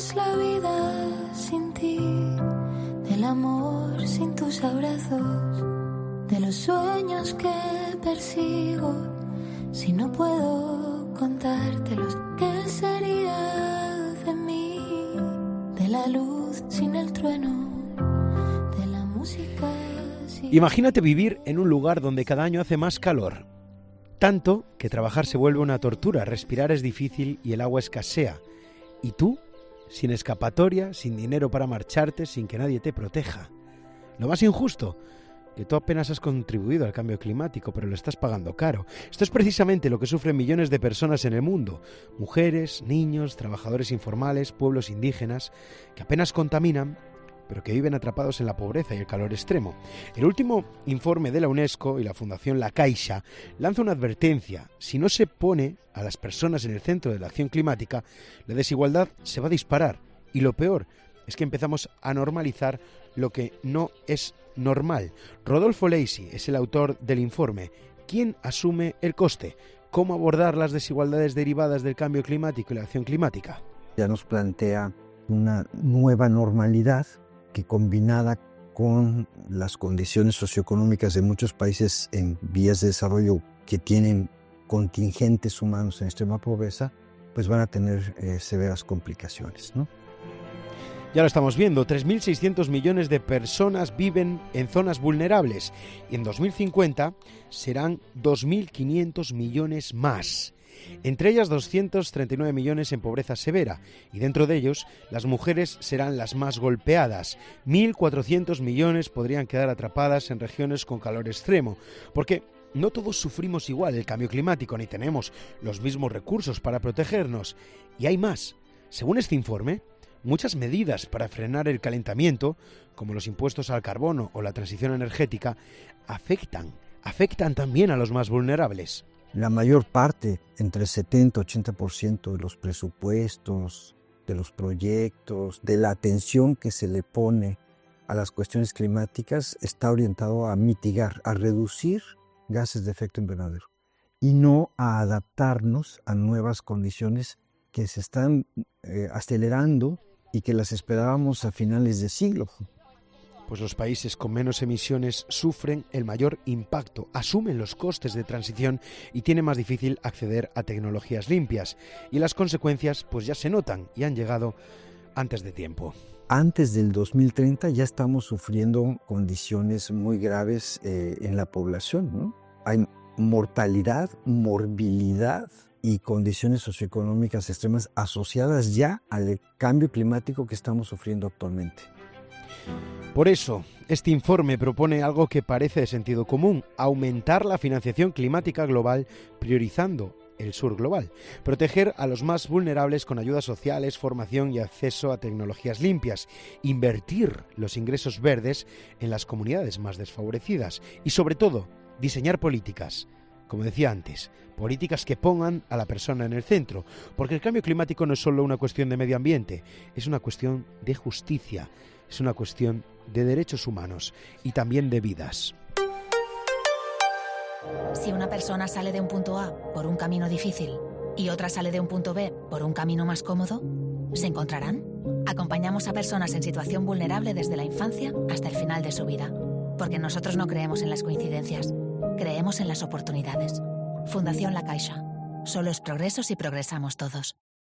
es la vida sin ti? Del amor sin tus abrazos, de los sueños que persigo, si no puedo contártelos. ¿Qué sería de mí? De la luz sin el trueno, de la música sin... Imagínate vivir en un lugar donde cada año hace más calor. Tanto que trabajar se vuelve una tortura, respirar es difícil y el agua escasea. Y tú, sin escapatoria, sin dinero para marcharte, sin que nadie te proteja. Lo más injusto, que tú apenas has contribuido al cambio climático, pero lo estás pagando caro. Esto es precisamente lo que sufren millones de personas en el mundo. Mujeres, niños, trabajadores informales, pueblos indígenas, que apenas contaminan, pero que viven atrapados en la pobreza y el calor extremo. El último informe de la UNESCO y la Fundación La Caixa lanza una advertencia. Si no se pone a las personas en el centro de la acción climática, la desigualdad se va a disparar. Y lo peor es que empezamos a normalizar lo que no es normal. Rodolfo Lacey es el autor del informe. ¿Quién asume el coste? ¿Cómo abordar las desigualdades derivadas del cambio climático y la acción climática? Ya nos plantea una nueva normalidad que, combinada con las condiciones socioeconómicas de muchos países en vías de desarrollo que tienen contingentes humanos en extrema pobreza, pues van a tener severas complicaciones, ¿no? Ya lo estamos viendo, 3.600 millones de personas viven en zonas vulnerables y en 2050 serán 2.500 millones más. Entre ellas 239 millones en pobreza severa, y dentro de ellos las mujeres serán las más golpeadas. 1.400 millones podrían quedar atrapadas en regiones con calor extremo, porque no todos sufrimos igual el cambio climático, ni tenemos los mismos recursos para protegernos. Y hay más. Según este informe, muchas medidas para frenar el calentamiento, como los impuestos al carbono o la transición energética, afectan también a los más vulnerables. La mayor parte, entre 70 y 80% de los presupuestos, de los proyectos, de la atención que se le pone a las cuestiones climáticas está orientado a mitigar, a reducir gases de efecto invernadero y no a adaptarnos a nuevas condiciones que se están acelerando y que las esperábamos a finales de siglo. Pues los países con menos emisiones sufren el mayor impacto, asumen los costes de transición y tienen más difícil acceder a tecnologías limpias. Y las consecuencias pues ya se notan y han llegado antes de tiempo. Antes del 2030 ya estamos sufriendo condiciones muy graves en la población, ¿no? Hay mortalidad, morbilidad y condiciones socioeconómicas extremas asociadas ya al cambio climático que estamos sufriendo actualmente. Por eso, este informe propone algo que parece de sentido común: aumentar la financiación climática global priorizando el sur global, proteger a los más vulnerables con ayudas sociales, formación y acceso a tecnologías limpias, invertir los ingresos verdes en las comunidades más desfavorecidas y, sobre todo, diseñar políticas, como decía antes, políticas que pongan a la persona en el centro, porque el cambio climático no es solo una cuestión de medio ambiente, es una cuestión de justicia, es una cuestión de derechos humanos y también de vidas. Si una persona sale de un punto A por un camino difícil y otra sale de un punto B por un camino más cómodo, ¿se encontrarán? Acompañamos a personas en situación vulnerable desde la infancia hasta el final de su vida, porque nosotros no creemos en las coincidencias, creemos en las oportunidades. Fundación La Caixa. Solo es progreso si progresamos todos.